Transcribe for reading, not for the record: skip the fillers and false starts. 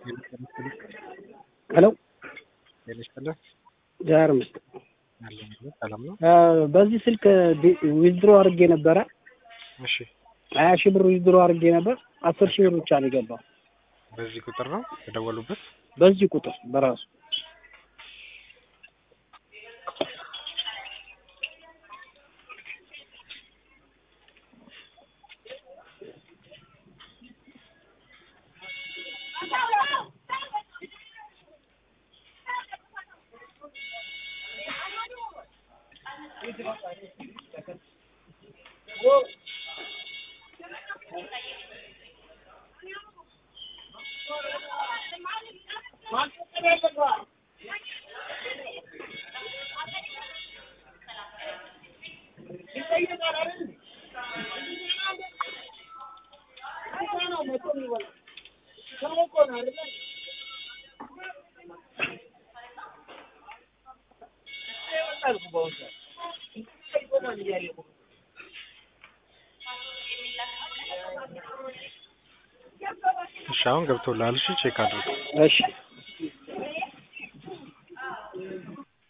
ሄሎ ለምሳሌ ጃርም ሰላም ነው። በዚህ ስልክ ዊዝድሮ አድርጌ ነበረ። እሺ 20 ሺህ ብር ዊዝድሮ አድርጌ ነበር። 10 ሺህ ብር ብቻ ነው የገባው። በዚህ ቁጥር ነው ተደወሉበት። በዚህ ቁጥር በራሱ ሻውን ገብቶላል። እሺ ቼክ አድርጉ። እሺ